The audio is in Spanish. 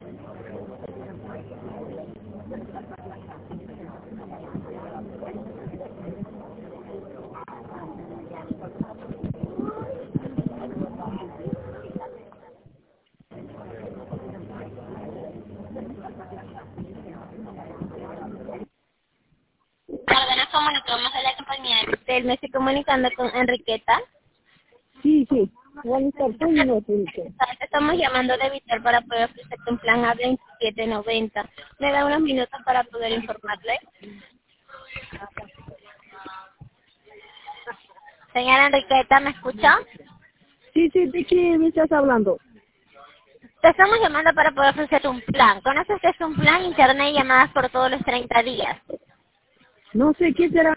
Nos comunicamos de la compañía de Vitel. Me estoy comunicando con Enriqueta. Sí, sí. Buenas tardes, no, Enrique. Te estamos llamando de Vitel para poder ofrecerte un plan a 27.90. ¿Me da unos minutos para poder informarle? Señora Enriqueta, ¿me escucha? Sí, sí, ¿de qué me estás hablando? Te estamos llamando para poder ofrecerte un plan. ¿Conoces que es un plan internet y llamadas por todos los 30 días? No sé qué será.